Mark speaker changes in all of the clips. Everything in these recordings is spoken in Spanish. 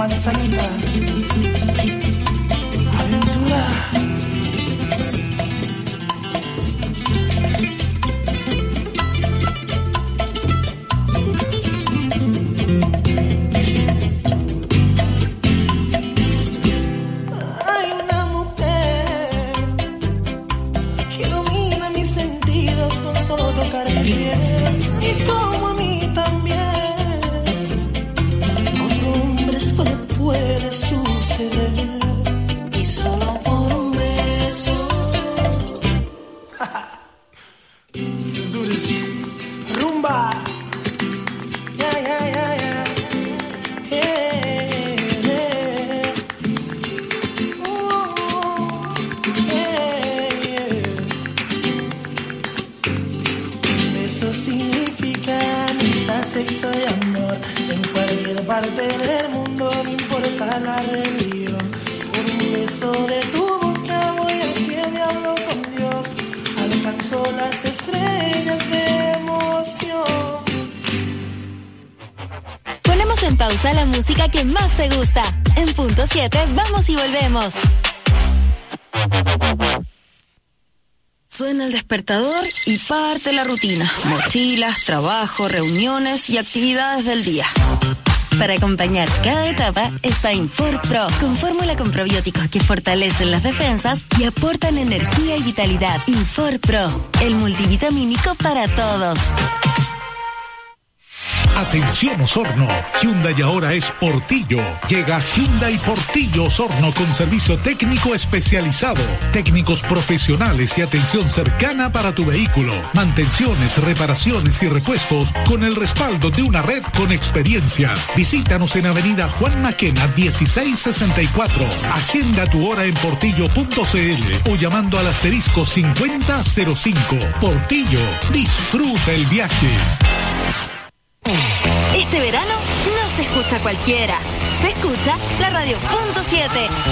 Speaker 1: manzanita. Aventura. Hay una mujer que ilumina mis sentidos con solo tocar mi piel, y como a mí también. Otro hombre esto le puede suceder, y solo por un beso. Let's do this. Rumba. Yeah, yeah, yeah, yeah. Yeah, yeah. Yeah, yeah. Eso significa amistad, sexo y amor. En cualquier parte del mundo, no importa la religión. Por un beso de tu boca voy al cielo y hablo con Dios. Alcanzo las estrellas de emoción.
Speaker 2: Ponemos en pausa la música que más te gusta. En punto 7, vamos y volvemos. Suena el despertador y parte la rutina. Mochilas, trabajo, reuniones y actividades del día. Para acompañar cada etapa está Infor Pro, con fórmula con probióticos que fortalecen las defensas y aportan energía y vitalidad. Infor Pro, el multivitamínico para todos.
Speaker 3: Atención Osorno, Hyundai ahora es Portillo. Llega Hyundai Portillo Osorno con servicio técnico especializado, técnicos profesionales y atención cercana para tu vehículo, mantenciones, reparaciones y repuestos con el respaldo de una red con experiencia. Visítanos en Avenida Juan Maquena 1664. Agenda tu hora en portillo.cl o llamando al asterisco 5005. Portillo, disfruta el viaje.
Speaker 2: Este verano no se escucha cualquiera, se escucha la radio punto 7.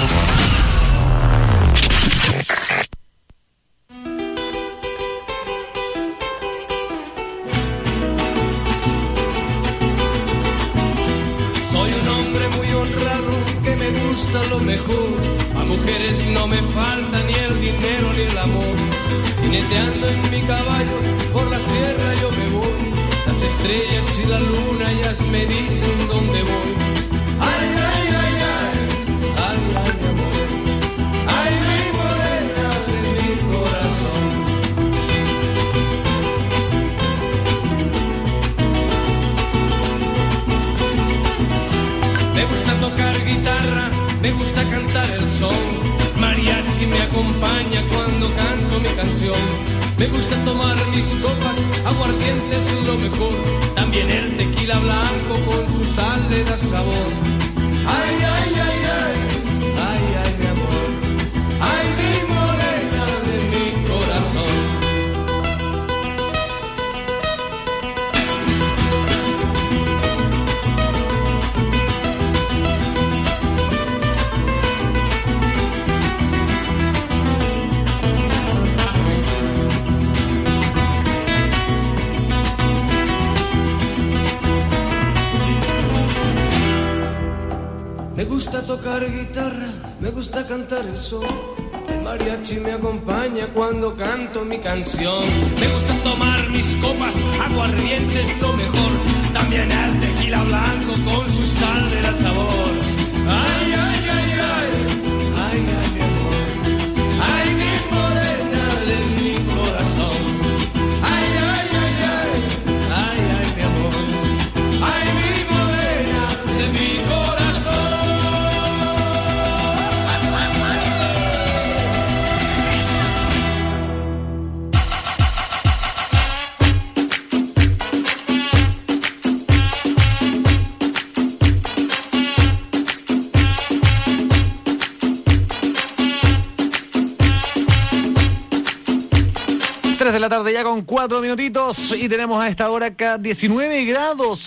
Speaker 4: Soy un hombre muy honrado que me gusta lo mejor. A mujeres no me falta ni el dinero ni el amor. Jineteando en mi caballo por la sierra yo me voy. Las estrellas y la luna ellas me dicen dónde voy. Ay, ay, ay, ay, ay, ay, mi amor. Ay, mi morena de mi corazón. Me gusta tocar guitarra, me gusta cantar el son. Mariachi me acompaña cuando canto mi canción. Me gusta tomar mis copas, aguardiente es lo mejor. También el tequila blanco con su sal le da sabor. Ay, ay, ay, ay, ay, ay, mi amor. Ay, mi morena de mi corazón. Me gusta tocar guitarra, me gusta cantar el son. El mariachi me acompaña cuando canto mi canción. Me gusta tomar mis copas, aguardiente es lo mejor. También el tequila blanco con su sal le da sabor. Ay, ay, ay, ay, ay, ay, mi amor. Ay, mi morena de mi corazón. Ay, ay, ay, ay, ay, ay, mi amor. Ay, mi morena de mi corazón.
Speaker 5: 3 de la tarde ya con 4 minutitos y tenemos a esta hora acá 19 grados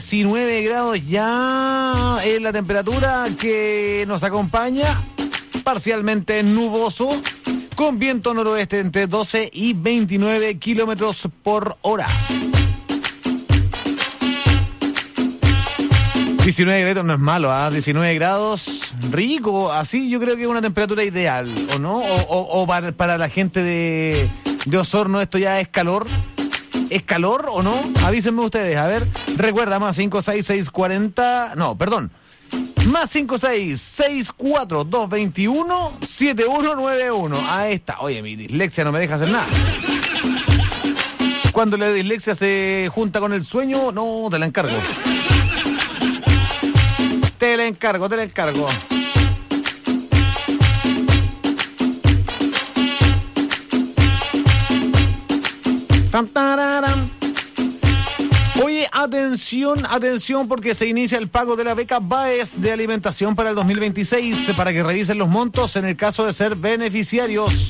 Speaker 5: ya en la temperatura que nos acompaña, parcialmente nuboso, con viento noroeste entre 12 y 29 kilómetros por hora. 19 grados no es malo, ¿ah? 19 grados, rico, así yo creo que es una temperatura ideal, ¿o no? O para la gente de Osorno esto ya es calor. ¿Es calor o no? Avísenme ustedes, a ver, recuerda, más 56640, no, perdón, más 56642217191. Ahí está, oye, mi dislexia no me deja hacer nada. Cuando la dislexia se junta con el sueño, no, te la encargo. Te la encargo. Oye, atención, porque se inicia el pago de la beca BAES de alimentación para el 2026, para que revisen los montos en el caso de ser beneficiarios.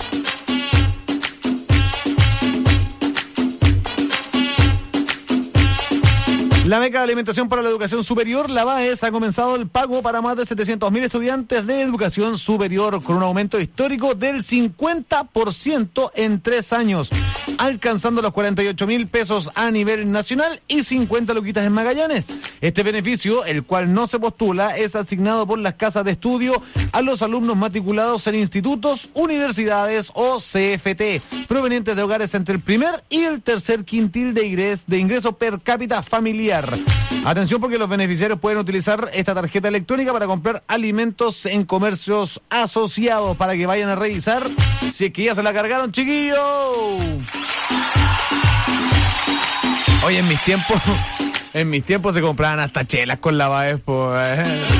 Speaker 5: La beca de alimentación para la educación superior, la BAES, ha comenzado el pago para más de 700.000 estudiantes de educación superior, con un aumento histórico del 50% en 3 años, alcanzando los 48.000 pesos a nivel nacional y 50 luquitas en Magallanes. Este beneficio, el cual no se postula, es asignado por las casas de estudio a los alumnos matriculados en institutos, universidades o CFT, provenientes de hogares entre el primer y el tercer quintil de ingreso per cápita familiar. Atención, porque los beneficiarios pueden utilizar esta tarjeta electrónica para comprar alimentos en comercios asociados, para que vayan a revisar si es que ya se la cargaron, chiquillos. Oye, en mis tiempos se compraban hasta chelas con la BAES, pues.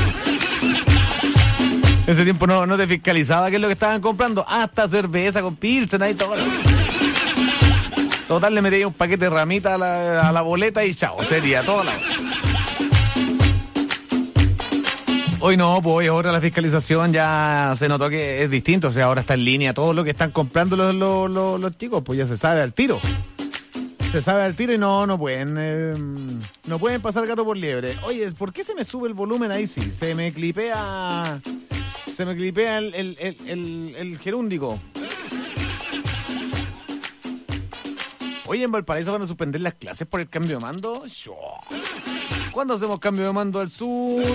Speaker 5: Ese tiempo no te fiscalizaba qué es lo que estaban comprando, hasta cerveza con pilsen ahí todo. Total, le metí un paquete de ramitas a la boleta y chao, sería toda la... Hoy no, pues hoy ahora la fiscalización ya se notó que es distinto, o sea, ahora está en línea todo lo que están comprando los chicos, pues ya se sabe al tiro. Se sabe al tiro y no pueden pasar gato por liebre. Oye, ¿por qué se me sube el volumen ahí? Sí, se me clipea el gerúndico. Oye, en Valparaíso van a suspender las clases por el cambio de mando. ¿Cuándo hacemos cambio de mando al sur?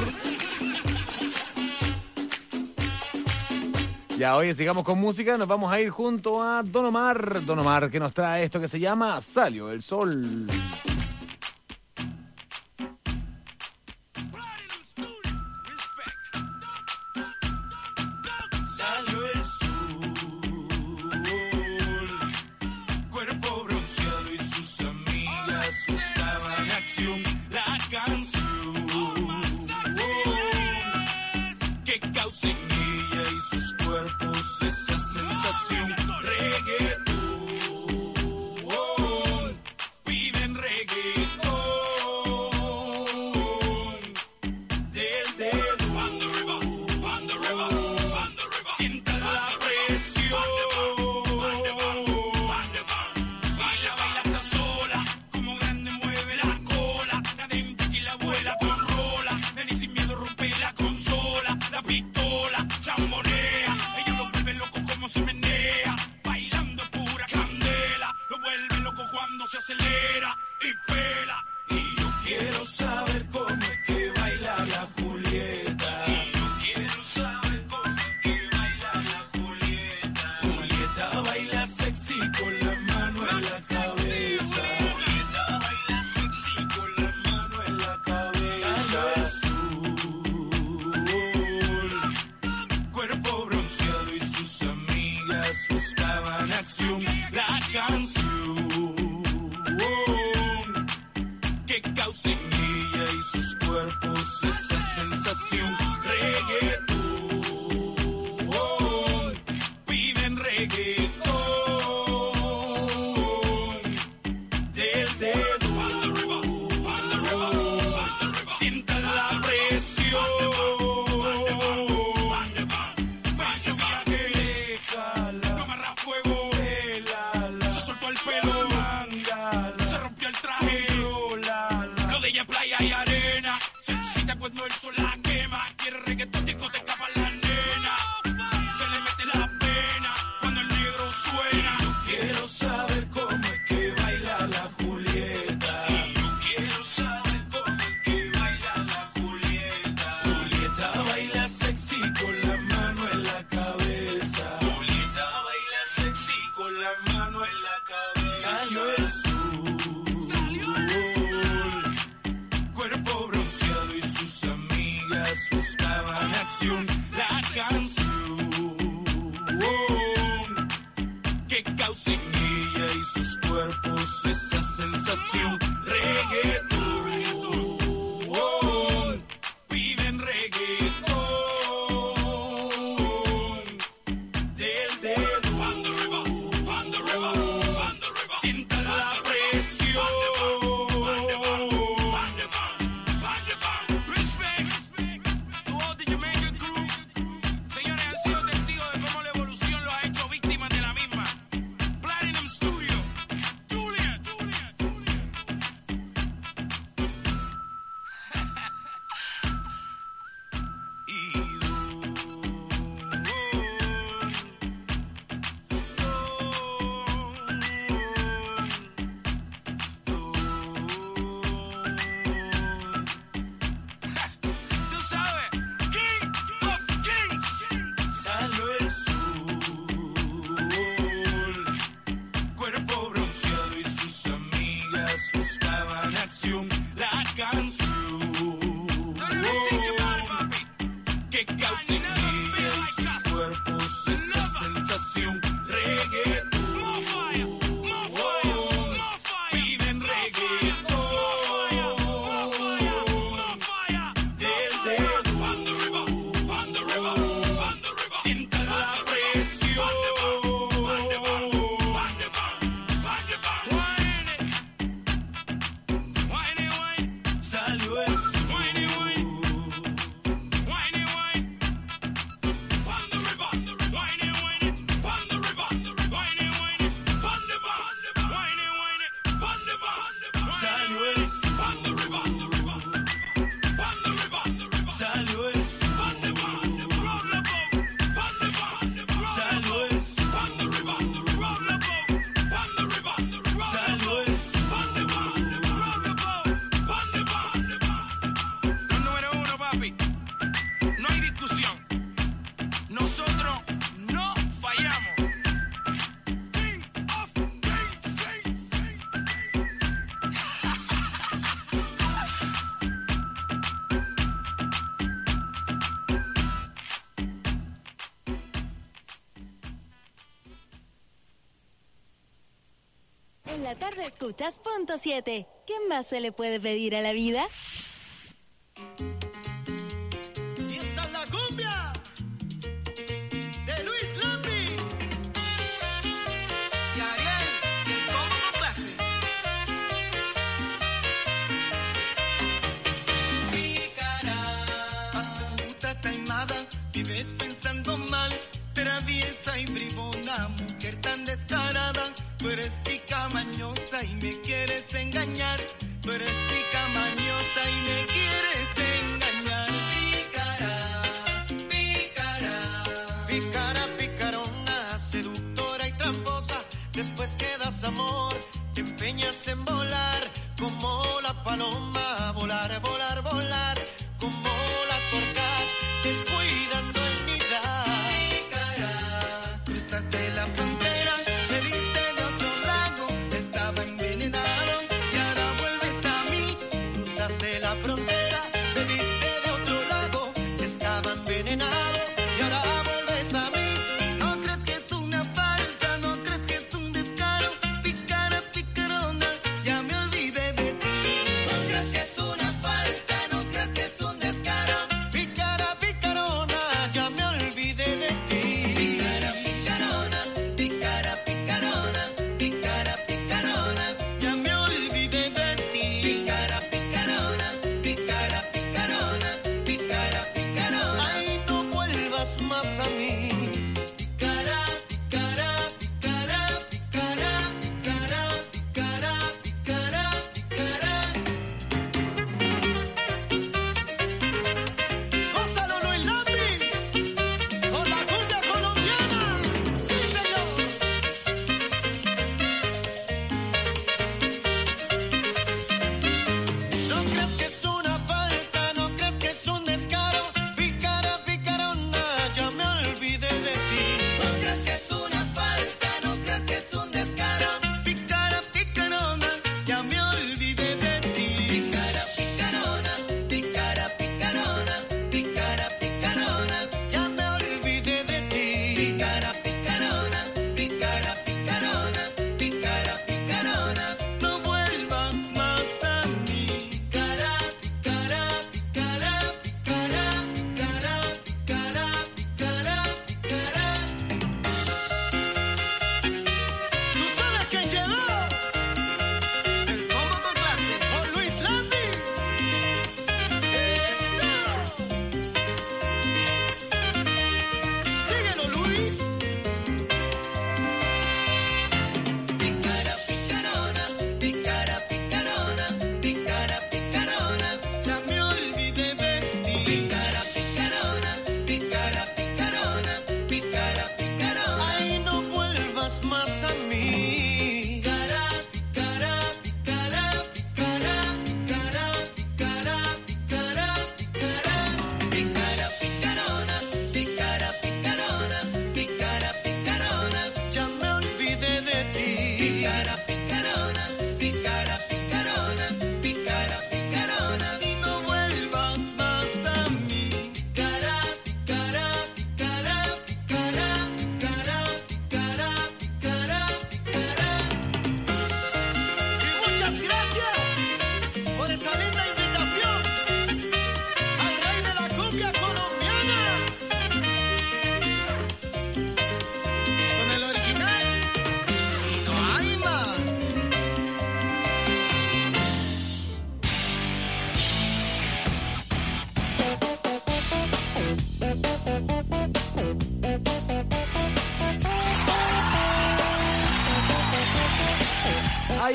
Speaker 5: Ya, oye, sigamos con música. Nos vamos a ir junto a Don Omar. Don Omar, que nos trae esto que se llama Salió el Sol.
Speaker 6: Buscaban acción, la canción que causa en ella y sus cuerpos esa sensación. Reggaetón, piden reggaetón del dedo. Sientan la presión. Se menea, bailando pura candela, lo vuelve loco cuando se acelera y pela. Y yo quiero saber cómo es que baila la Julieta. Y yo quiero saber cómo es que baila la Julieta. Julieta baila sexy con la mano en la cabeza. Julieta baila sexy con la mano en la cabeza. Salió el sol, cuerpo bronceado y sus amigas buscaban acción, la canción que causa en ella y sus cuerpos esa sensación. Reggaetón, piden reggaetón del dedo. Sientan la presión. Cuando el sol la quema, quiere reggaetón, discoteca para la nena. Se le mete la pena cuando el negro suena. Y yo quiero saber cómo es que baila la Julieta. Y yo quiero saber cómo es que baila la Julieta. reggaetón. Piden reggaetón. Del dedo. Pan the river. Sientan la presión. Respect. To all the Jamaican crew. Señores, han sido testigos de cómo la evolución los ha hecho víctimas de la misma. Platinum Studio. Julian. Tú sabes, King of Kings. Salió el sol, cuerpo bronceado y sus amigas buscaban acción. La canción que causa en ella y sus cuerpos esa sensación. Reggaetón. Piden reggaetón. Del dedo. Pan the river. Sientan la presión. Wine. Salió el sol. Wine. Pan the river. Wine. Pan the river. Wine. Pan the salió el sol. Pan the river. Salió el sol. Salió el sol. Los número uno, papi. No hay discusión. Nosotros no fallamos. King of Kings.
Speaker 2: En la tarde escuchas Punto 7. ¿Qué más se le puede pedir a la vida?
Speaker 1: Y esta es la cumbia de Luis Lambris y Ariel, y el combo con clase. Pícara, astuta, taimada, vives pensando mal, traviesa y bribona, mujer tan descarada. Tú eres tica mañosa y me quieres engañar. Tú eres tica mañosa y me quieres engañar. Pícara, picarona, seductora y tramposa. Después que das amor, te empeñas en volar como la paloma. Volar, como la torcas, descuidando el nidar. Cruzaste la frontera, me viste de otro lago, estaba envenenado y ahora vuelves a mí. Cruzaste la frontera, me viste de otro lago, estaba envenenado y ahora vuelves a mí. No crees que es una farsa, no crees que es un descaro. Pícara, picarona, ya me olvidé de ti. No crees que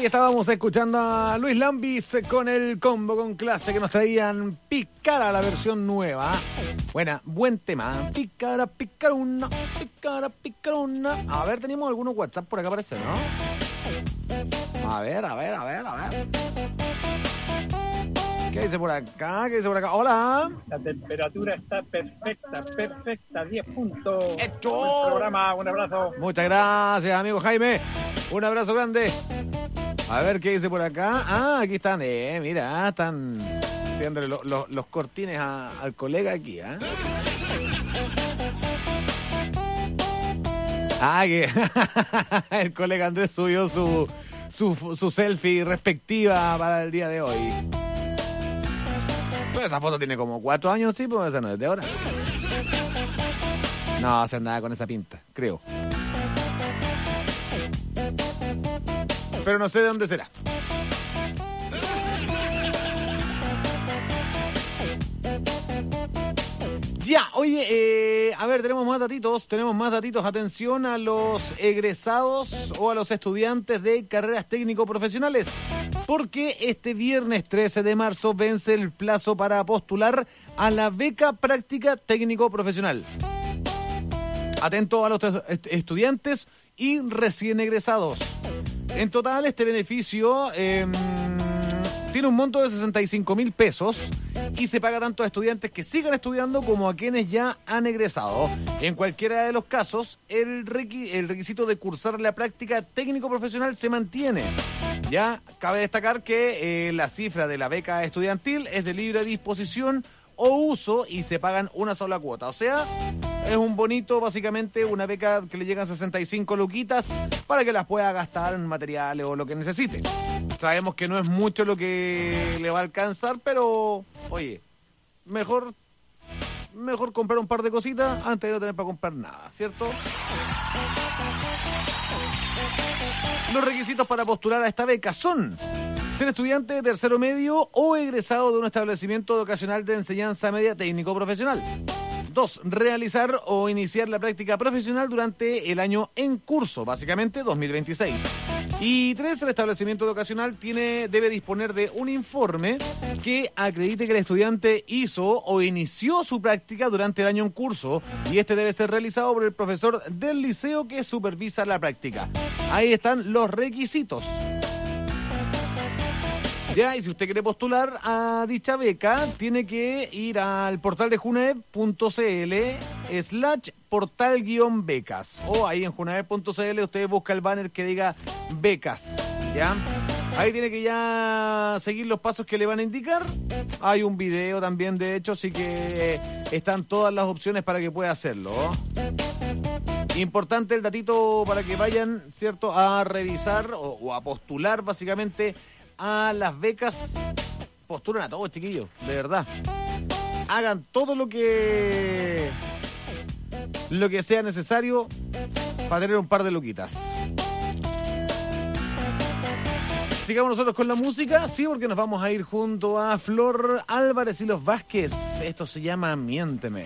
Speaker 5: Ahí estábamos escuchando a Luis Lambis con el combo con clase que nos traían Picara, la versión nueva. Buen tema. Picara, picaruna, picara, picaruna. A ver, teníamos algunos WhatsApp por acá, parece, ¿no? A ver. ¿Qué dice por acá? Hola.
Speaker 7: La temperatura está perfecta, 10 puntos.
Speaker 5: ¡Hecho!
Speaker 7: Buen programa, un abrazo.
Speaker 5: Muchas gracias, amigo Jaime. Un abrazo grande. A ver qué dice por acá. Aquí están, mira, están tirándole los cortines al colega aquí, que el colega Andrés subió su selfie respectiva para el día de hoy. Pues esa foto tiene como 4 años, sí, pues esa no es de ahora. No hace nada con esa pinta, creo. Pero no sé de dónde será. Ya, oye, a ver, tenemos más datitos. Atención a los egresados o a los estudiantes de carreras técnico-profesionales, porque este viernes 13 de marzo vence el plazo para postular a la beca práctica técnico-profesional. Atento a los estudiantes y recién egresados. En total, este beneficio tiene un monto de 65.000 pesos y se paga tanto a estudiantes que sigan estudiando como a quienes ya han egresado. En cualquiera de los casos, el requisito de cursar la práctica técnico-profesional se mantiene. Ya cabe destacar que la cifra de la beca estudiantil es de libre disposición o uso y se pagan una sola cuota. O sea, es un bonito, básicamente, una beca que le llegan 65 luquitas para que las pueda gastar en materiales o lo que necesite. Sabemos que no es mucho lo que le va a alcanzar, pero, oye, mejor comprar un par de cositas antes de no tener para comprar nada, ¿cierto? Los requisitos para postular a esta beca son ser estudiante de tercero medio o egresado de un establecimiento educacional de enseñanza media técnico-profesional. 2. Realizar o iniciar la práctica profesional durante el año en curso, básicamente 2026. Y 3. El establecimiento educacional debe disponer de un informe que acredite que el estudiante hizo o inició su práctica durante el año en curso, y este debe ser realizado por el profesor del liceo que supervisa la práctica. Ahí están los requisitos. Ya, y si usted quiere postular a dicha beca, tiene que ir al portal de junaep.cl/portal-becas. O ahí en junaep.cl usted busca el banner que diga becas, ¿ya? Ahí tiene que ya seguir los pasos que le van a indicar. Hay un video también, de hecho, así que están todas las opciones para que pueda hacerlo. Importante el datito para que vayan, ¿cierto?, a revisar o a postular, básicamente, a las becas. Postulen a todos, chiquillos, de verdad. Hagan todo lo que sea necesario para tener un par de luquitas. Sigamos nosotros con la música, sí, porque nos vamos a ir junto a Flor Álvarez y los Vázquez. Esto se llama Miénteme.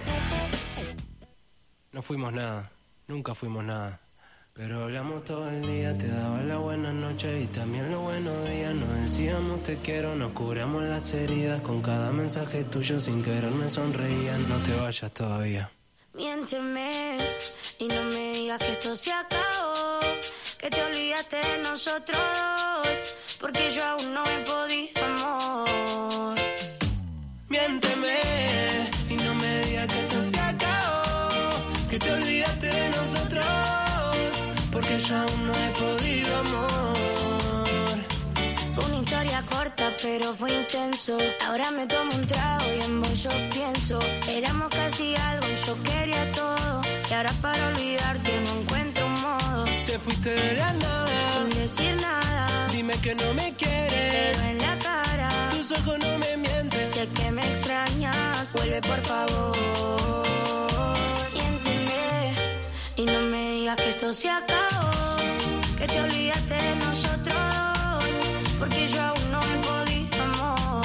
Speaker 8: No fuimos nada, nunca fuimos nada. Pero hablamos todo el día, te daba la buena noche y también los buenos días. Nos decíamos te quiero, nos curamos las heridas. Con cada mensaje tuyo sin querer me sonreían. No te vayas todavía.
Speaker 9: Miénteme y no me digas que esto se acabó, que te olvidaste de nosotros dos, porque yo aún no he podido, amor.
Speaker 8: Miénteme y no me digas que esto se acabó, que te olvidaste de nosotros, porque yo aún no he podido, amor.
Speaker 9: Una historia corta pero fue intenso. Ahora me tomo un trago y en vos yo pienso. Éramos casi algo y yo quería todo, y ahora para olvidarte no encuentro un modo.
Speaker 8: Te fuiste de la nada,
Speaker 9: sin decir nada.
Speaker 8: Dime que no me quieres,
Speaker 9: pero en la cara
Speaker 8: tus ojos no me mienten.
Speaker 9: Sé que me extrañas, vuelve por favor. Miénteme y no me digas que esto se acabó, que te olvidaste de nosotros, porque yo aún no he podido, amor.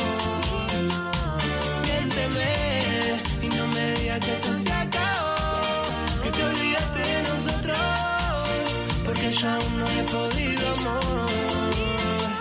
Speaker 8: Miénteme y no me digas que esto se acabó, que te olvidaste de nosotros, porque yo aún no he podido, amor.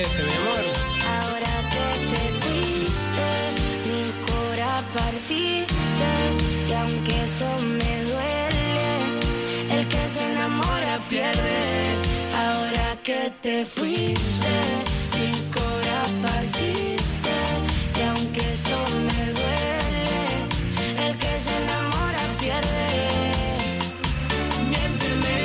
Speaker 8: ese, mi amor.
Speaker 9: Ahora que te fuiste, mi cora partiste. Y aunque esto me duele, el que se enamora pierde. Ahora que te fuiste, mi cora partiste. Y aunque esto me duele, el que se enamora pierde. Miénteme.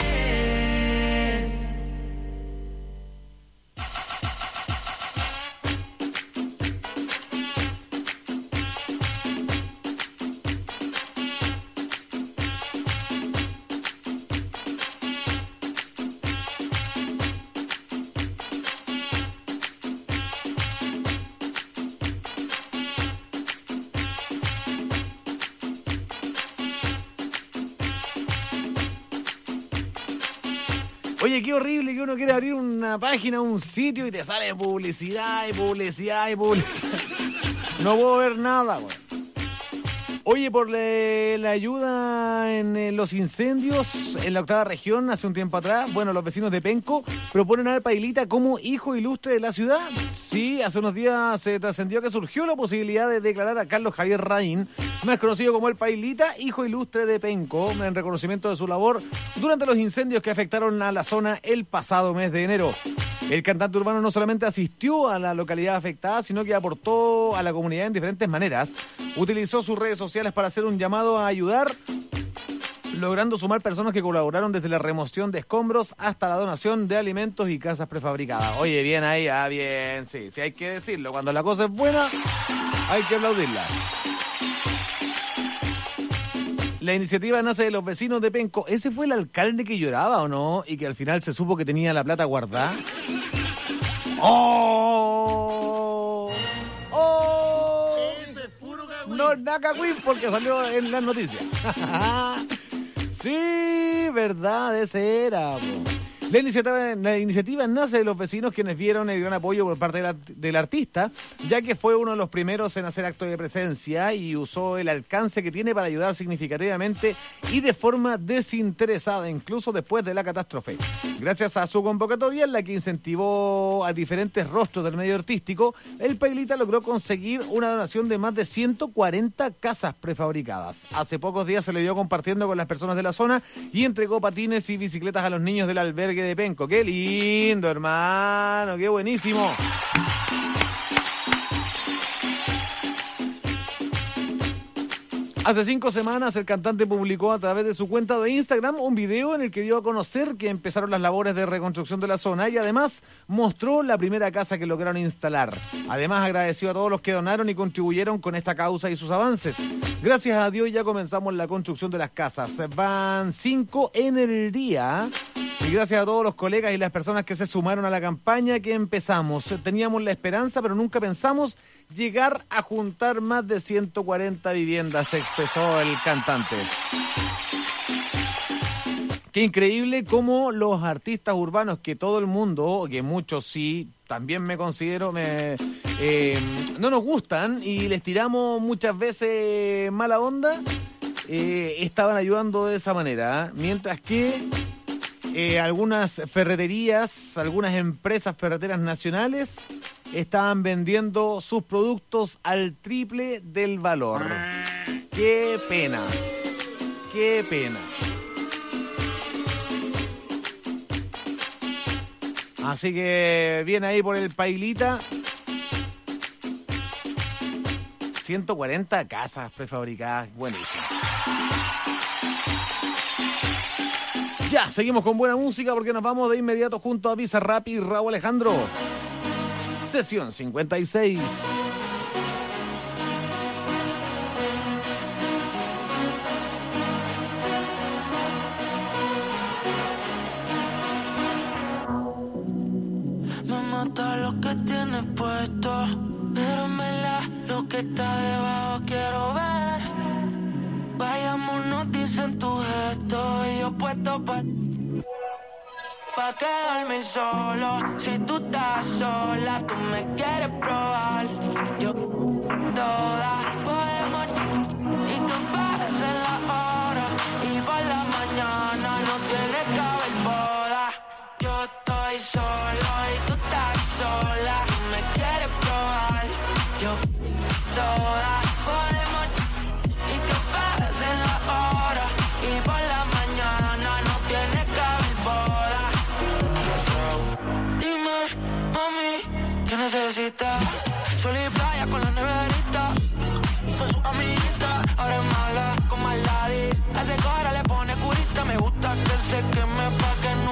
Speaker 5: Oye, qué horrible que uno quiere abrir una página, un sitio y te sale publicidad y publicidad y publicidad. No puedo ver nada, güey. Oye, por la ayuda en los incendios en la 8ª región hace un tiempo atrás, bueno, los vecinos de Penco proponen a Pailita como hijo ilustre de la ciudad. Sí, hace unos días se trascendió que surgió la posibilidad de declarar a Carlos Javier Raín, más conocido como el Pailita, hijo ilustre de Penco, en reconocimiento de su labor durante los incendios que afectaron a la zona el pasado mes de enero. El cantante urbano no solamente asistió a la localidad afectada, sino que aportó a la comunidad en diferentes maneras. Utilizó sus redes sociales para hacer un llamado a ayudar, logrando sumar personas que colaboraron desde la remoción de escombros hasta la donación de alimentos y casas prefabricadas. Oye, bien ahí, bien, sí, hay que decirlo. Cuando la cosa es buena, hay que aplaudirla. La iniciativa nace de los vecinos de Penco. ¿Ese fue el alcalde que lloraba o no? Y que al final se supo que tenía la plata guardada. ¡Oh! ¡Oh! No, Naka Queen, porque salió en las noticias. Sí, verdad, ese era, po. La iniciativa nace de los vecinos, quienes vieron el gran apoyo por parte del artista, ya que fue uno de los primeros en hacer acto de presencia y usó el alcance que tiene para ayudar significativamente y de forma desinteresada, incluso después de la catástrofe. Gracias a su convocatoria, en la que incentivó a diferentes rostros del medio artístico, el Pailita logró conseguir una donación de más de 140 casas prefabricadas. Hace pocos días se le dio compartiendo con las personas de la zona y entregó patines y bicicletas a los niños del albergue de Penco. ¡Qué lindo, hermano! ¡Qué buenísimo! Hace 5 semanas el cantante publicó a través de su cuenta de Instagram un video en el que dio a conocer que empezaron las labores de reconstrucción de la zona y además mostró la primera casa que lograron instalar. Además agradeció a todos los que donaron y contribuyeron con esta causa y sus avances. Gracias a Dios ya comenzamos la construcción de las casas. Van 5 en el día. Y gracias a todos los colegas y las personas que se sumaron a la campaña que empezamos. Teníamos la esperanza, pero nunca pensamos llegar a juntar más de 140 viviendas, expresó el cantante. Qué increíble cómo los artistas urbanos, que todo el mundo, que muchos sí, también me considero, no nos gustan y les tiramos muchas veces mala onda, estaban ayudando de esa manera, mientras que algunas ferreterías, algunas empresas ferreteras nacionales estaban vendiendo sus productos al triple del valor. ¡Qué pena! ¡Qué pena! Así que viene ahí por el Pailita. 140 casas prefabricadas. Buenísimo. Ya, seguimos con buena música porque nos vamos de inmediato junto a Bizarrap y Raúl Alejandro. Sesión 56.
Speaker 1: Me mata lo que tienes puesto, pero en verdad lo que está debajo quiero ver. Vayámonos, dicen tus gestos y yo puesto pa' quedarme solo. Si tú estás sola, tú me quieres probar. Yo toda podemos y que pase la hora y por la mañana no tiene que haber boda. Yo estoy solo y tú estás sola.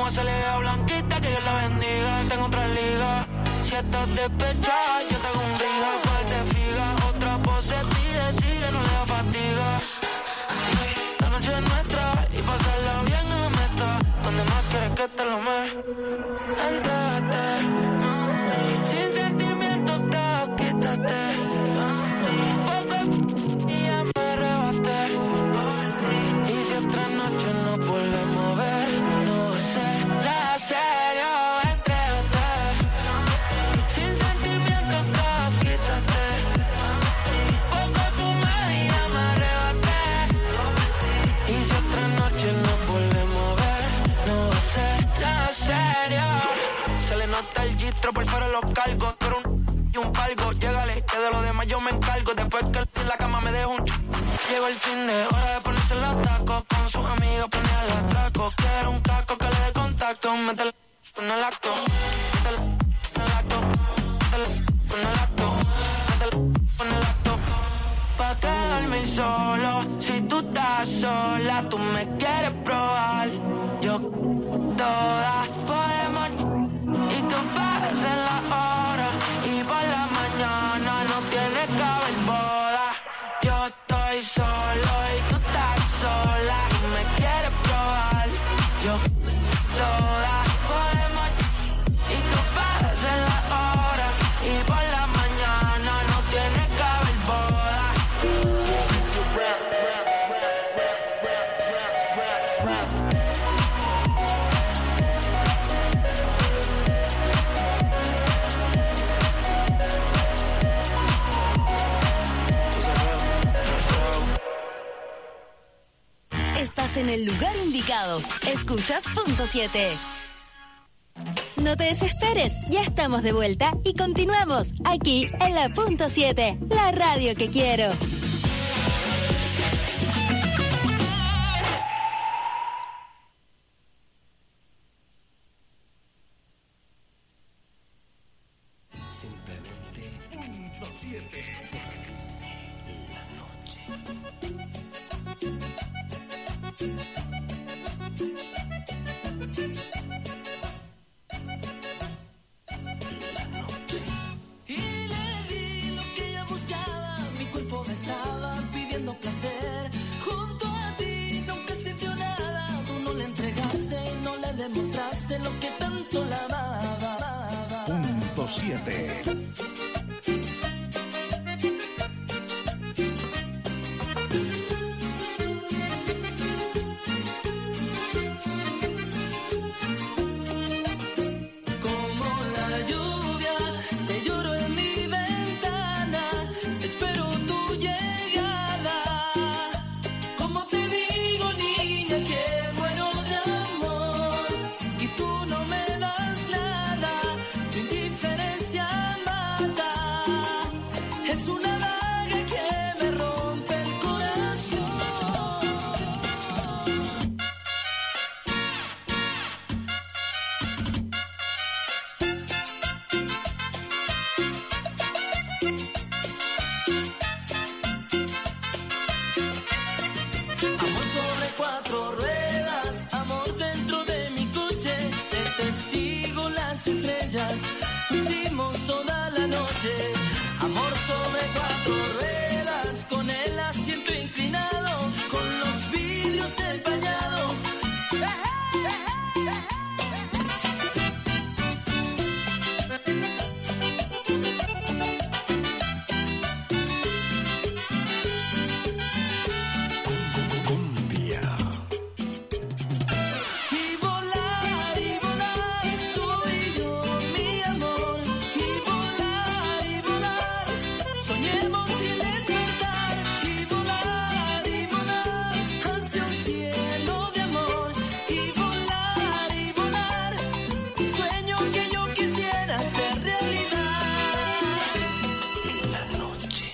Speaker 10: a salir a blanquita, que Dios la bendiga. Tengo otra liga. Si estás despechada, yo te hago un riga. Parte figa, otra pose pide, sigue, no le da fatiga. La noche es nuestra y pasarla bien en la meta. Donde más quieres que te lo me entrégate. Sin sentimiento te quítate. Y ya me arrebaté. Y si otra noche nos volvemos a ver, no será serio. Entrégate. Sin sentimiento te quítate. Poco tú me y ya me arrebaté. Y si otra noche nos volvemos a ver, no será serio. Se le nota el gistro por fuera los cargos. Tú eres un palgo, llégale, que de lo demás yo me encargo. Después que en la cama me dejo un llegó el fin de hora de ponerse los tacos. Con sus amigos ponía el atraco. Quiero un casco que le dé contacto. Métele con el acto. Métele con el acto. Métele con el acto. Métele con el acto. Pa' quedarme solo. Si tú estás sola, tú me quieres probar. Yo toda podemos y que pasen las horas. Y por la mañana no tiene que haber boda. Yo estoy solo y tú estás sola y me quieres probar. Yo toda podemos y que pasen las horas. Y por la mañana no tiene que haber boda.
Speaker 2: Estás en el lugar indicado. Escuchas Punto 7. No te desesperes, ya estamos de vuelta y continuamos aquí en la Punto 7, la radio que quiero.
Speaker 1: Y le di lo que ella buscaba, mi cuerpo besaba pidiendo placer. Junto a ti nunca sintió nada, tú no le entregaste, no le demostraste lo que tanto la amaba.
Speaker 3: Punto 7.
Speaker 1: Como la lluvia, te lloro en mi ventana, espero tu llegada. Como te digo, niña, que muero de amor y tú no me das nada. Tu indiferencia mata, es una daga que me rompe el corazón. Amor sobre cuatro ruedas, amor dentro de mi coche, de testigo las estrellas, hicimos toda la noche. Amor sobre cuatro ruedas, con el asiento inclinado, con los vidrios empañados. Y volar, tú y yo, mi amor. Y volar, soñemos sin despertar. Y volar, hacia un cielo de amor. Y volar, sueño que yo quisiera hacer realidad.
Speaker 10: La noche.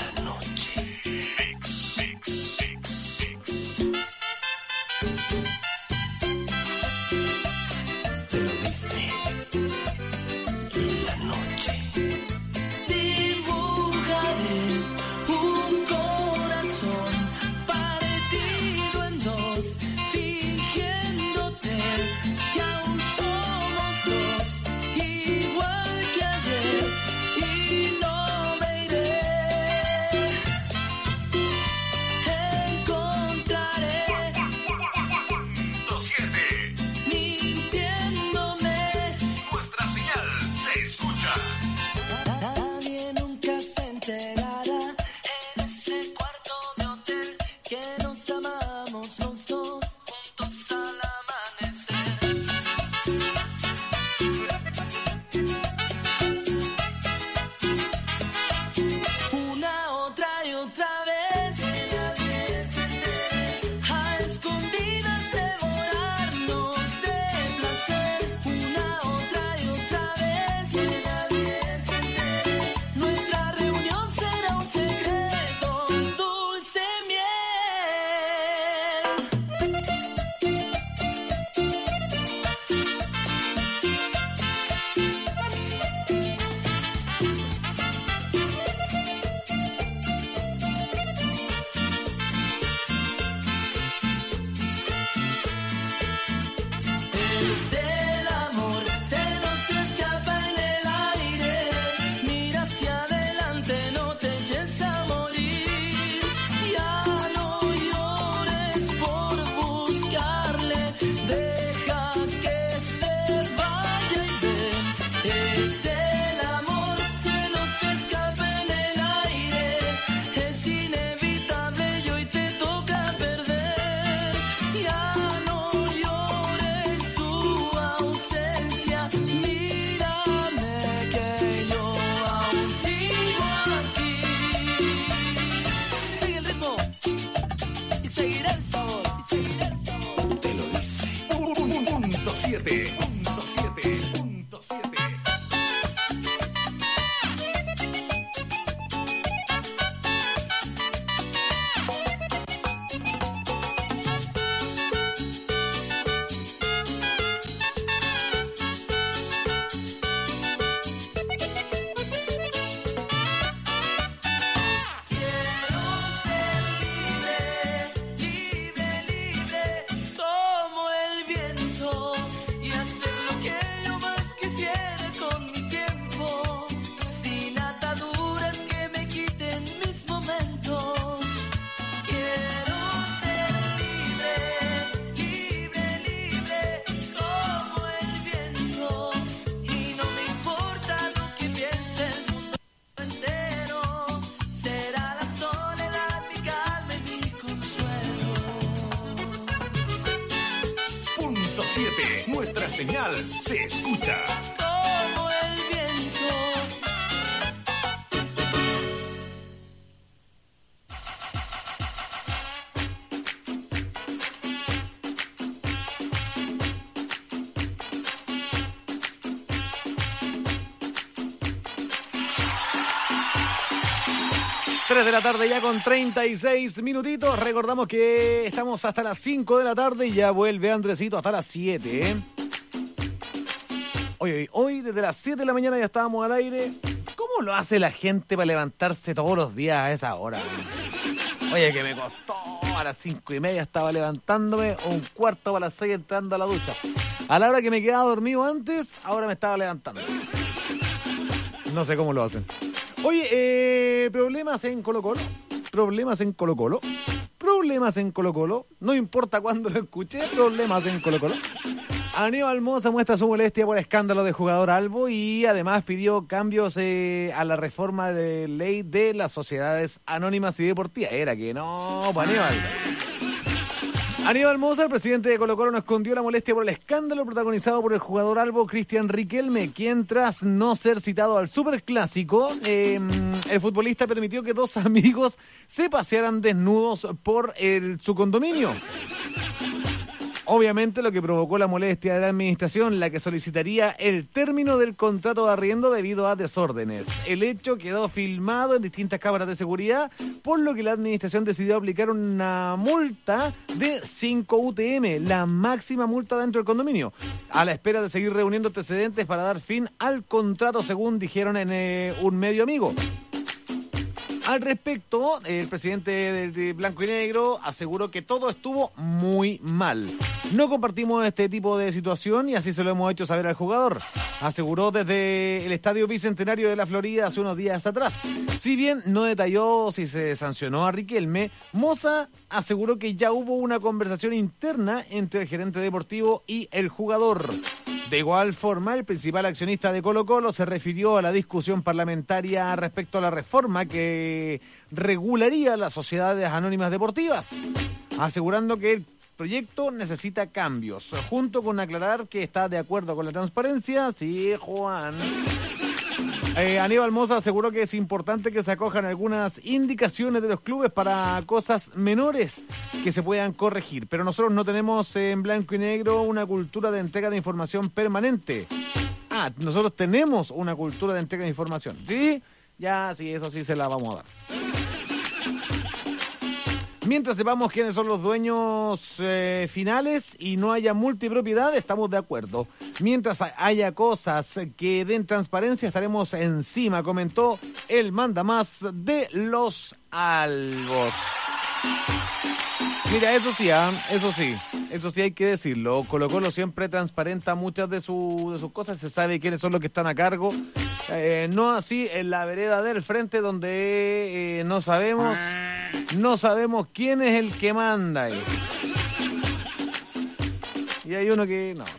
Speaker 10: Te lo dice la noche.
Speaker 1: Dibujaré un corazón partido en dos, fingiéndote que aún
Speaker 3: Nuestra señal se escucha
Speaker 10: como el viento.
Speaker 5: 3 de la tarde ya con 36 minutitos. Recordamos que estamos hasta las 5 de la tarde y ya vuelve Andresito hasta las 7, ¿eh? Hoy desde las 7 de la mañana ya estábamos al aire. ¿Cómo lo hace la gente para levantarse todos los días a esa hora? Oye, que me costó. A las 5:30 estaba levantándome, o un cuarto para las 6 entrando a la ducha. A la hora que me quedaba dormido antes, ahora me estaba levantando. No sé cómo lo hacen. Oye, problemas en Colo-Colo. No importa cuándo lo escuché, problemas en Colo-Colo. Aníbal Mosa muestra su molestia por escándalo de jugador Albo y además pidió cambios a la reforma de ley de las sociedades anónimas y deportivas. Era que no, pues Aníbal Mosa, el presidente de Colo-Colo, no escondió la molestia por el escándalo protagonizado por el jugador Albo Cristian Riquelme, quien tras no ser citado al Superclásico, el futbolista permitió que dos amigos se pasearan desnudos por su condominio. Obviamente lo que provocó la molestia de la administración, la que solicitaría el término del contrato de arriendo debido a desórdenes. El hecho quedó filmado en distintas cámaras de seguridad, por lo que la administración decidió aplicar una multa de 5 UTM, la máxima multa dentro del condominio, a la espera de seguir reuniendo antecedentes para dar fin al contrato, según dijeron en un medio amigo. Al respecto, el presidente de Blanco y Negro aseguró que todo estuvo muy mal. No compartimos este tipo de situación y así se lo hemos hecho saber al jugador, aseguró desde el Estadio Bicentenario de la Florida hace unos días atrás. Si bien no detalló si se sancionó a Riquelme, Mosa aseguró que ya hubo una conversación interna entre el gerente deportivo y el jugador. De igual forma, el principal accionista de Colo-Colo se refirió a la discusión parlamentaria respecto a la reforma que regularía las sociedades anónimas deportivas, asegurando que el proyecto necesita cambios, junto con aclarar que está de acuerdo con la transparencia. Sí, Juan. Aníbal Mosa aseguró que es importante que se acojan algunas indicaciones de los clubes para cosas menores que se puedan corregir, pero nosotros no tenemos en Blanco y Negro una cultura de entrega de información permanente. Nosotros tenemos una cultura de entrega de información, ¿sí? Ya, sí, eso sí se la vamos a dar. Mientras sepamos quiénes son los dueños finales y no haya multipropiedad, estamos de acuerdo. Mientras haya cosas que den transparencia, estaremos encima, comentó el mandamás de los Albos. Mira, eso sí hay que decirlo. Colo-Colo siempre transparenta muchas de sus cosas, se sabe quiénes son los que están a cargo. No así en la vereda del frente, donde no sabemos quién es el que manda ahí. Y hay uno que no.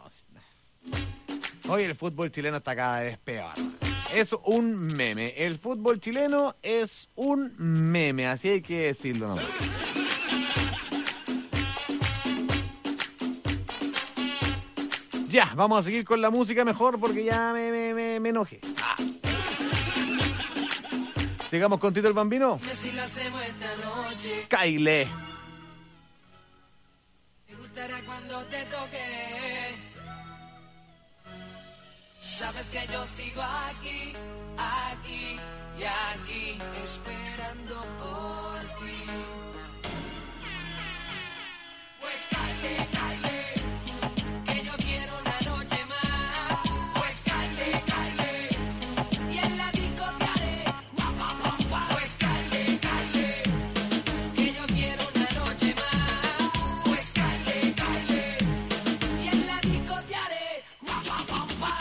Speaker 5: Hoy el fútbol chileno está cada vez peor. Es un meme. El fútbol chileno es un meme, así hay que decirlo nomás. Ya, vamos a seguir con la música mejor porque ya me enojé. Sigamos con Tito el Bambino.
Speaker 10: Si lo hacemos esta noche.
Speaker 5: Kyle.
Speaker 10: Me gustará cuando te toque.
Speaker 11: Sabes que yo sigo aquí, aquí y aquí, esperando por ti. Pues cáele, cáele, que yo quiero una noche más. Pues cáele, cáele, y en la disco te haré guapa, guapa. Pues cáele, cáele, que yo quiero una noche más. Pues cáele, cáele, y en la disco te haré guapa, guapa.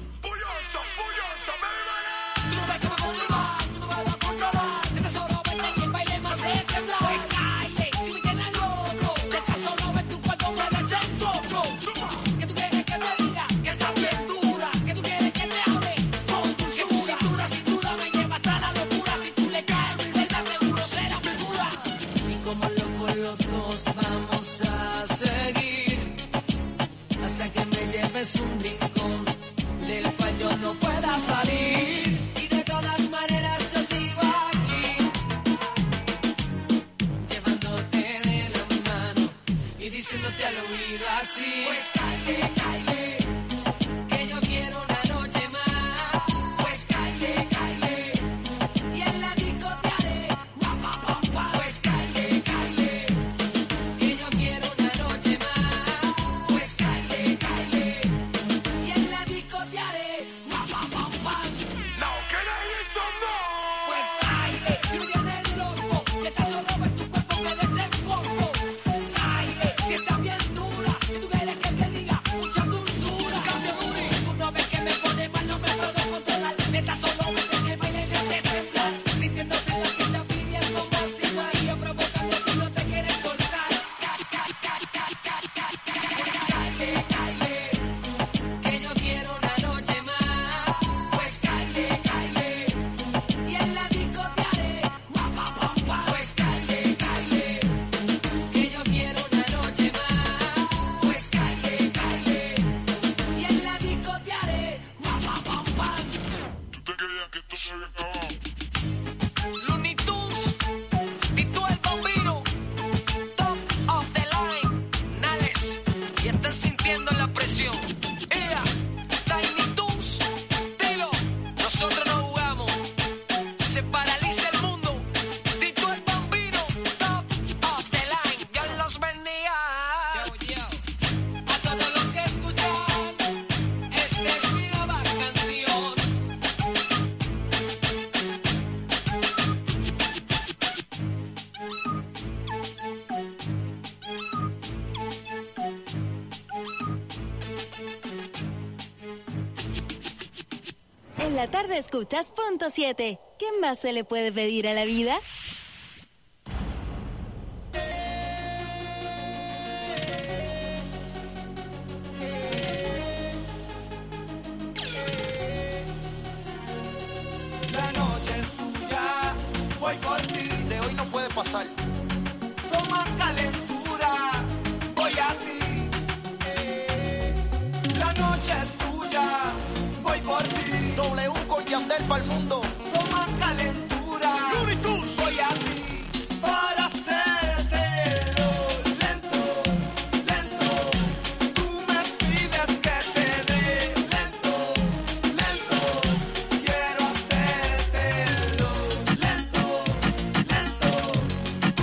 Speaker 11: Tú no ves que me pongo el bar, tú no me vas a controlar. Que te solo vete y el baile más espectacular. Pues cáele, si me tienes loco, que te solo ves tu cuerpo me desenfoco. Que tú quieres que te diga que estás bien dura, que tú quieres que te hable con dulzura. Sin duda me lleva hasta la locura. Si tú le caes, mi verdad seguro será mi cura. Y como locos los dos vamos a seguir hasta que me lleves un rincón del cual yo no pueda salir. Y de todas maneras yo sigo aquí, llevándote de la mano y diciéndote al oído así. Pues cáele, cáele, que yo quiero una noche más. Pues cáele, cáele, y en la disco te haré guapa, guapa. Pues cáele, cáele, que yo quiero una noche más. Pues cáele, cáele, y en la disco te haré guapa, guapa. Pues cáele, si me tienes loco, que te solo ves tu cuerpo me desenfoco. Cáele, si estás bien dura, que tú quieres que te diga mucha dulzura. Cambio booty, tú no ves que me pone mal, no me puedo controlar. Neta, solo vete en el baile de ese temblar. Sintiéndote la que está pidiendo más y más. Y yo provocando, tú no te quieres soltar. Cáele, cáele, que yo quiero una noche más. Pues cáele, cáele, y en la disco te haré guapa, guapa. Pues cáele, cáele, que yo quiero una noche más. Pues cáele, cáele, y en la disco te haré guapa, guapa. Looney Tunes, Tito el Bambino, top of the line, Nales, y están sintiendo la presión. Ea, Tiny Toons, dilo, nosotros no jugamos, se paraliza el mundo. Tito el Bambino, top of the line, Dios los bendiga. A todos los que escuchan, esta es mi nueva canción.
Speaker 2: En la tarde escuchas Punto 7. ¿Qué más se le puede pedir a la vida?
Speaker 12: La noche es tuya, voy por ti. De hoy no puede pasar. Toma calentura, voy a ti. La noche es tuya, voy por ti. W con Yandel para el mundo. Toma calentura, voy a ti. Para hacértelo lento, lento. Tú me pides que te dé lento, lento. Quiero hacértelo lento, lento.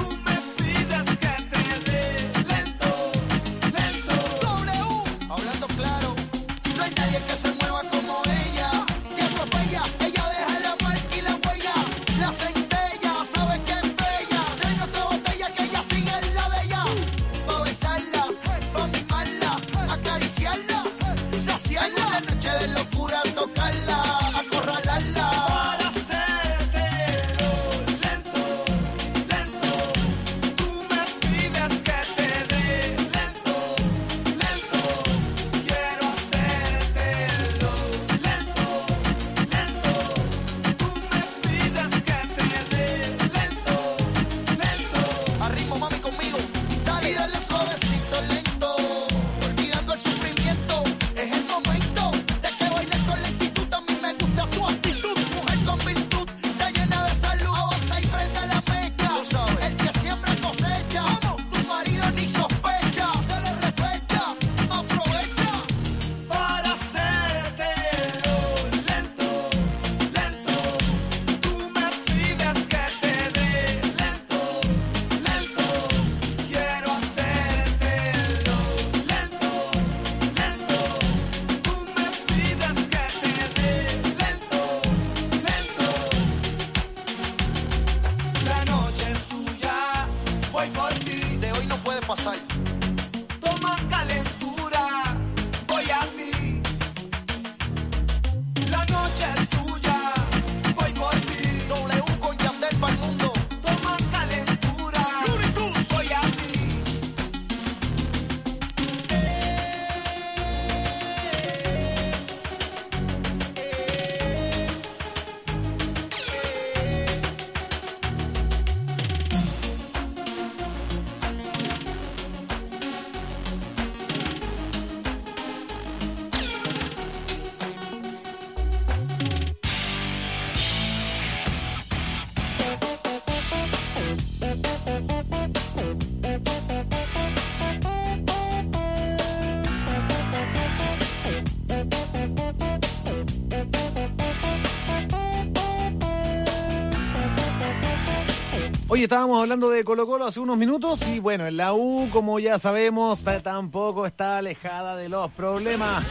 Speaker 5: Oye, estábamos hablando de Colo-Colo hace unos minutos y bueno, en la U, como ya sabemos, tampoco está alejada de los problemas.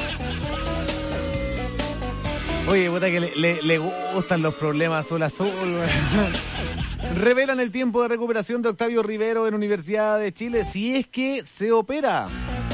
Speaker 5: Oye, puta que le gustan los problemas azul. Revelan el tiempo de recuperación de Octavio Rivero en Universidad de Chile si es que se opera.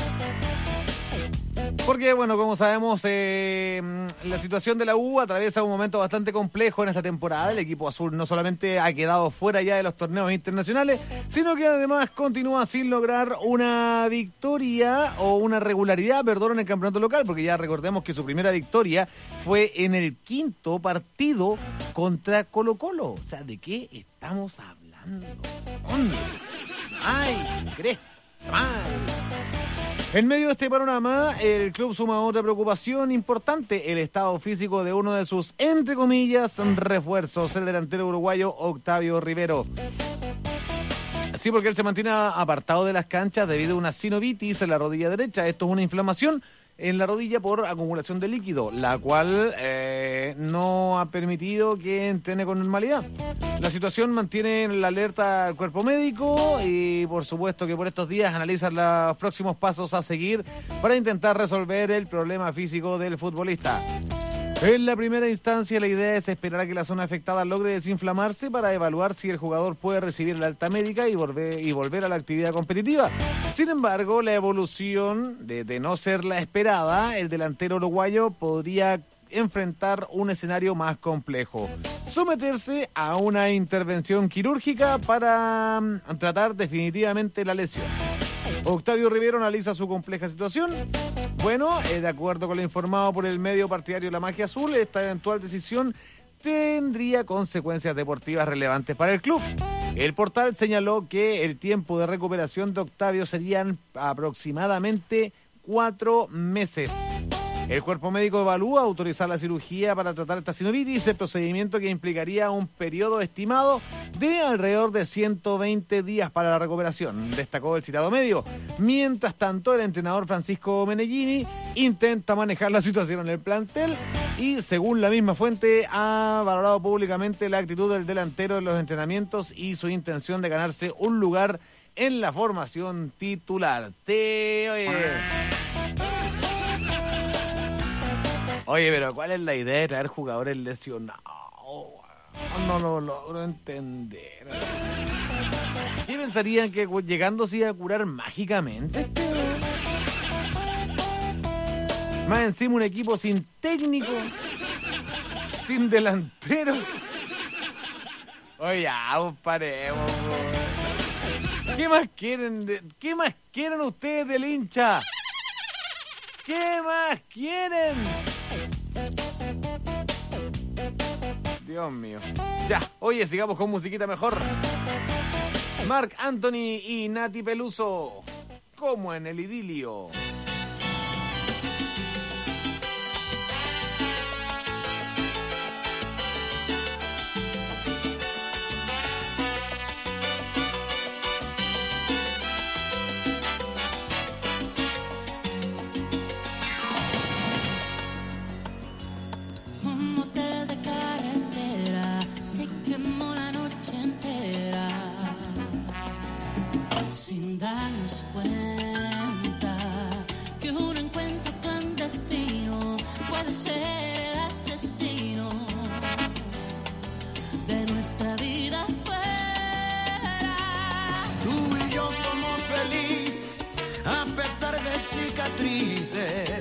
Speaker 5: Porque, bueno, como sabemos, la situación de la U atraviesa un momento bastante complejo en esta temporada. El equipo azul no solamente ha quedado fuera ya de los torneos internacionales, sino que además continúa sin lograr una victoria o una regularidad, en el campeonato local, porque ya recordemos que su primera victoria fue en el 5º partido contra Colo-Colo. O sea, ¿de qué estamos hablando? ¿Dónde? ¡Ay, crees! ¡Ay! En medio de este panorama, el club suma otra preocupación importante, el estado físico de uno de sus, entre comillas, refuerzos, el delantero uruguayo Octavio Rivero. Sí, porque él se mantiene apartado de las canchas debido a una sinovitis en la rodilla derecha. Esto es una inflamación en la rodilla por acumulación de líquido, la cual no ha permitido que entrene con normalidad. La situación mantiene en la alerta al cuerpo médico y por supuesto que por estos días analizan los próximos pasos a seguir para intentar resolver el problema físico del futbolista. En la primera instancia, la idea es esperar a que la zona afectada logre desinflamarse para evaluar si el jugador puede recibir la alta médica y volver a la actividad competitiva. Sin embargo, la evolución de no ser la esperada, el delantero uruguayo podría enfrentar un escenario más complejo. Someterse a una intervención quirúrgica para tratar definitivamente la lesión. Octavio Rivero analiza su compleja situación. Bueno, de acuerdo con lo informado por el medio partidario La Magia Azul, esta eventual decisión tendría consecuencias deportivas relevantes para el club. El portal señaló que el tiempo de recuperación de Octavio serían aproximadamente 4 meses. El cuerpo médico evalúa autorizar la cirugía para tratar esta sinovitis, el procedimiento que implicaría un periodo estimado de alrededor de 120 días para la recuperación, destacó el citado medio. Mientras tanto, el entrenador Francisco Meneghini intenta manejar la situación en el plantel y, según la misma fuente, ha valorado públicamente la actitud del delantero en los entrenamientos y su intención de ganarse un lugar en la formación titular. Sí, Oye, pero ¿cuál es la idea de traer jugadores lesionados? No lo logro entender. ¿Qué pensarían que llegando se iba a curar mágicamente? Más encima un equipo sin técnico, sin delanteros. Oye, ya, paremos. ¿Qué más quieren ustedes del hincha? ¿Qué más quieren? Dios mío. Ya, oye, sigamos con musiquita mejor. Marc Anthony y Nati Peluso, como en el idilio.
Speaker 13: Darnos cuenta que un encuentro clandestino puede ser el asesino de nuestra vida fuera.
Speaker 12: Tú y yo somos felices a pesar de cicatrices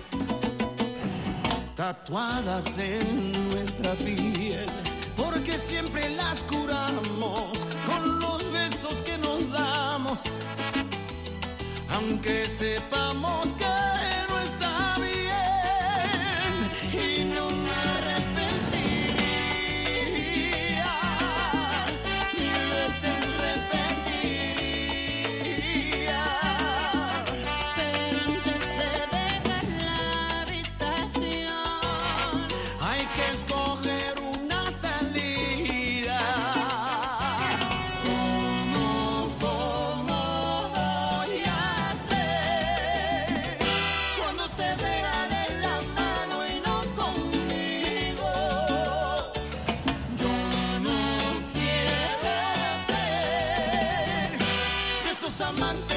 Speaker 12: tatuadas en nuestra piel, porque siempre las curamos con los besos que nos damos, aunque sepamos que no está bien, y no me arrepentiría, mil veces repetiría,
Speaker 13: pero antes de dejar la habitación
Speaker 12: hay que escoger una salida. ¿Cómo voy a hacer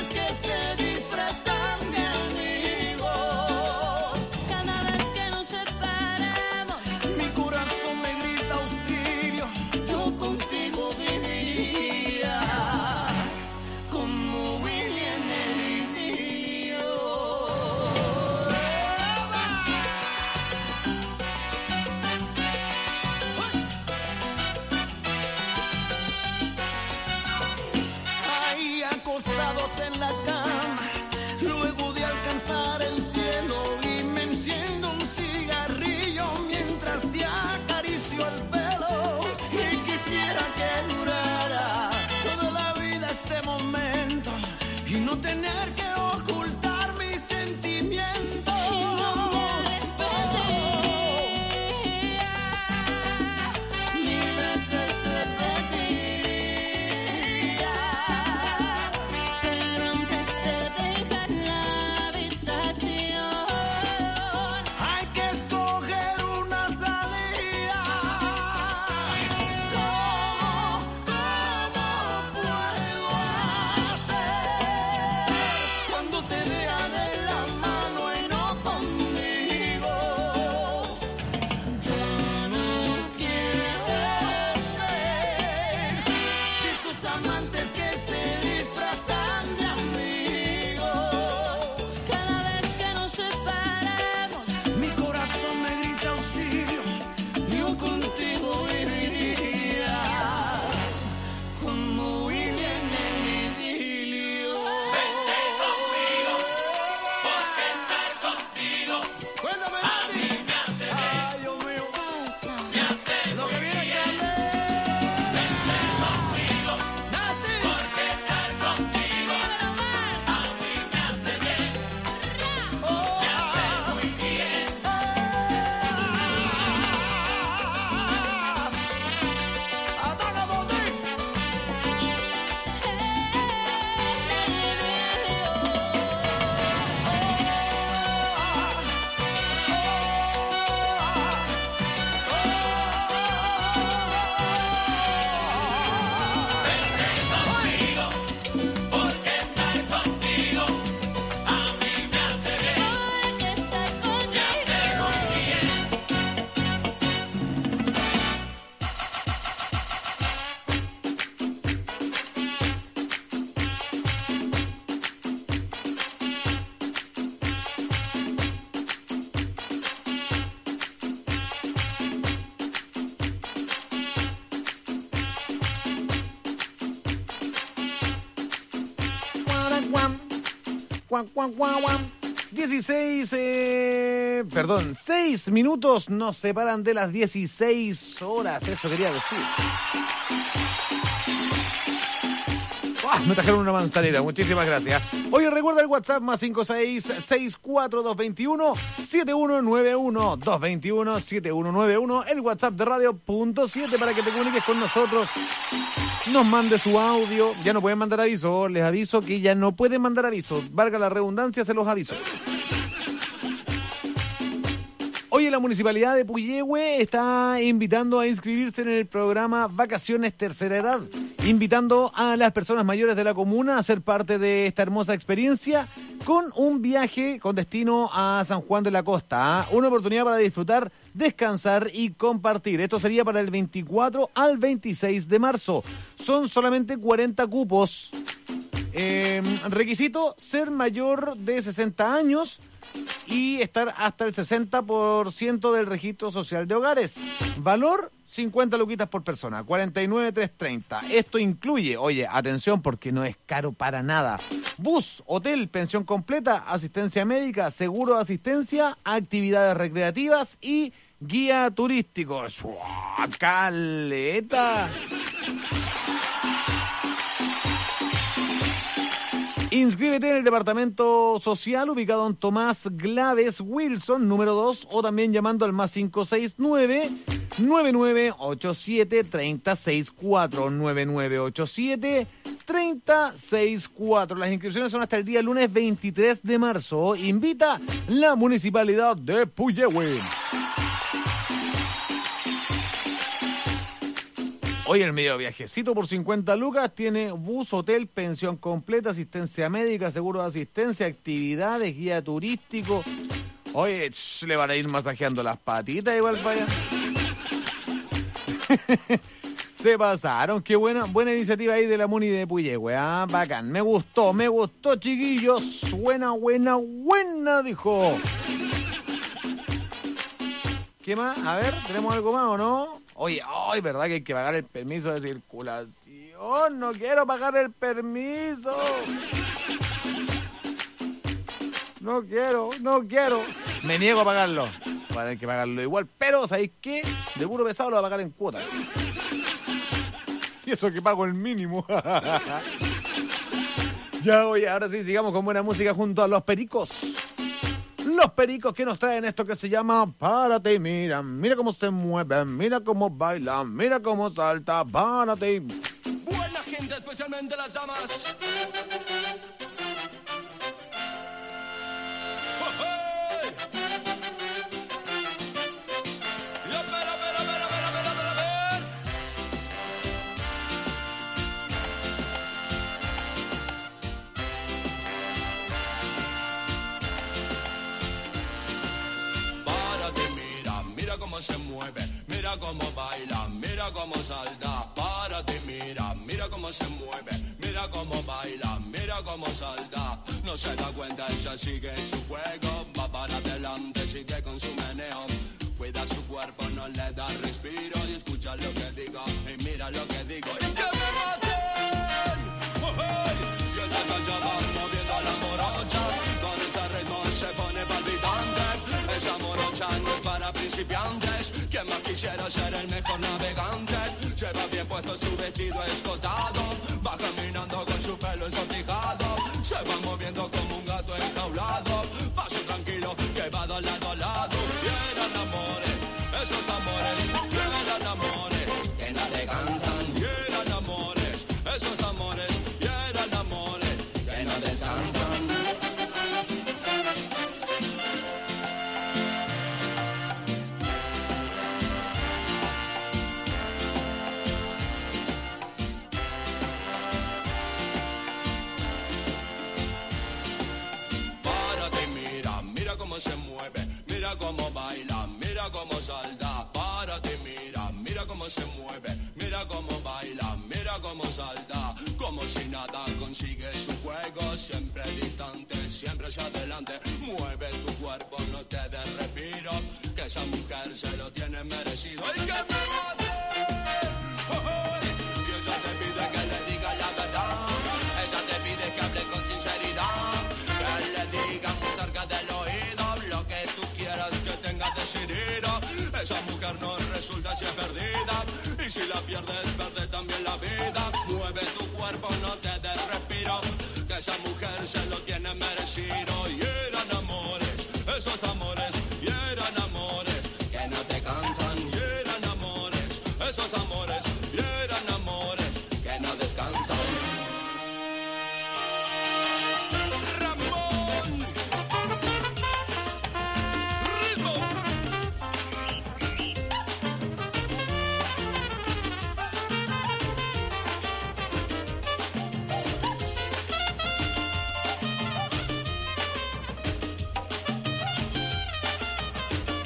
Speaker 13: que se disfrazan de amigos. Cada vez que nos separamos,
Speaker 4: Mi corazón me grita auxilio.
Speaker 13: yo contigo viviría como Willy en el idilio.
Speaker 4: Ahí acostados en la cama, luego de alcanzar el cielo, y me enciendo un cigarrillo mientras te acaricio el pelo.
Speaker 13: Y quisiera que durara
Speaker 4: Toda la vida este momento y no tener que ocultar mis sentimientos.
Speaker 13: y no me arrepentiría, mil veces repetiría, pero antes de dejar la habitación,
Speaker 4: Hay que escoger una salida.
Speaker 13: ¿cómo puedo hacer cuando te vea de la mano y no conmigo? Yo no quiero ser de esos amantes que se disfrazan de amigos. Cada vez que nos separamos,
Speaker 4: Mi corazón me grita auxilio.
Speaker 13: yo contigo viviría como Willy en el idilio.
Speaker 4: Cuéntame, Nati. Ay, Dios mío. Lo que viene que Nati. Ataca, Botín.
Speaker 13: Porque estar contigo
Speaker 5: Guam, guam, guam, guam. 6 minutos nos separan de las 16 horas, eso quería decir. Me trajeron una manzanita, muchísimas gracias. Oye, recuerda el WhatsApp más 566-4221-7191, 221-7191, el WhatsApp de Radio.7 para que te comuniques con nosotros. Nos mande su audio, ya no pueden mandar aviso, les aviso que ya no pueden mandar aviso, valga la redundancia, se los aviso. Oye, la Municipalidad de Puyehue está invitando a inscribirse en el programa Vacaciones Tercera Edad, invitando a las personas mayores de la comuna a ser parte de esta hermosa experiencia con un viaje con destino a San Juan de la Costa. Una oportunidad para disfrutar, descansar y compartir. Esto sería para el 24 al 26 de marzo. Son solamente 40 cupos. Requisito, ser mayor de 60 años y estar hasta el 60% del registro social de hogares. Valor, 50 luquitas por persona, 49,330. Esto incluye, oye, atención porque no es caro para nada, bus, hotel, pensión completa, asistencia médica, seguro de asistencia, actividades recreativas y guía turístico. ¡Suá, caleta! Inscríbete en el departamento social ubicado en Tomás Glaves Wilson, número 2, o también llamando al más 569-9987-364, 9987-364. Las inscripciones son hasta el día lunes 23 de marzo. Invita la Municipalidad de Puyehue. Hoy el medio viajecito por 50 lucas tiene bus, hotel, pensión completa, asistencia médica, seguro de asistencia, actividades, guía turístico. Oye, le van a ir masajeando las patitas igual para allá. Se pasaron, qué buena iniciativa ahí de la Muni de Puyehue, bacán, me gustó, chiquillos, buena, dijo. ¿Qué más? A ver, ¿tenemos algo más o no? Oye, ¿verdad que hay que pagar el permiso de circulación? No quiero pagar el permiso. No quiero. Me niego a pagarlo. Voy a tener que pagarlo igual, pero ¿sabéis qué? De puro pesado lo voy a pagar en cuota. Y eso que pago el mínimo. Ya, oye, ahora sí, sigamos con buena música junto a Los Pericos. Los Pericos que nos traen esto que se llama Párate y mira, mira cómo se mueve, mira cómo baila, mira cómo salta, párate y...
Speaker 12: Buena gente, especialmente las damas.
Speaker 4: Cómo se mueve, mira cómo baila, mira cómo salta, párate, mira cómo se mueve, mira cómo baila, mira cómo salta, no se da cuenta, ella sigue su juego, va para adelante, sigue con su meneo, cuida su cuerpo, no le da respiro, y escucha lo que digo, y mira lo que digo, y que me maten, y ella ya va moviendo a la morocha, con ese ritmo se pone palpitante. Esa morocha no es para principiantes. Quien más quisiera ser el mejor navegante. Lleva bien puesto su vestido escotado. Va caminando con su pelo ensortijado. Se va moviendo como un gato enjaulado. Paso tranquilo que va de lado a lado. Y eran amores, esos amores. Y eran amores que no descansan. Y eran amores, esos amores. Y eran amores que no descansan. Se mueve, mira cómo baila, mira cómo salta, párate, mira cómo se mueve, mira cómo baila, mira cómo salta, como si nada consigue su juego, siempre distante, siempre hacia adelante, mueve tu cuerpo, no te des respiro, que esa mujer se lo tiene merecido, y que me mate, y ella te pide que le diga la verdad, ella te pide que hable con sinceridad, que le diga muy cerca del oído, que tengas decidido. Esa mujer no resulta si es perdida, y si la pierdes, pierde también la vida. Mueve tu cuerpo, no te des respiro, que esa mujer se lo tiene merecido. Y eran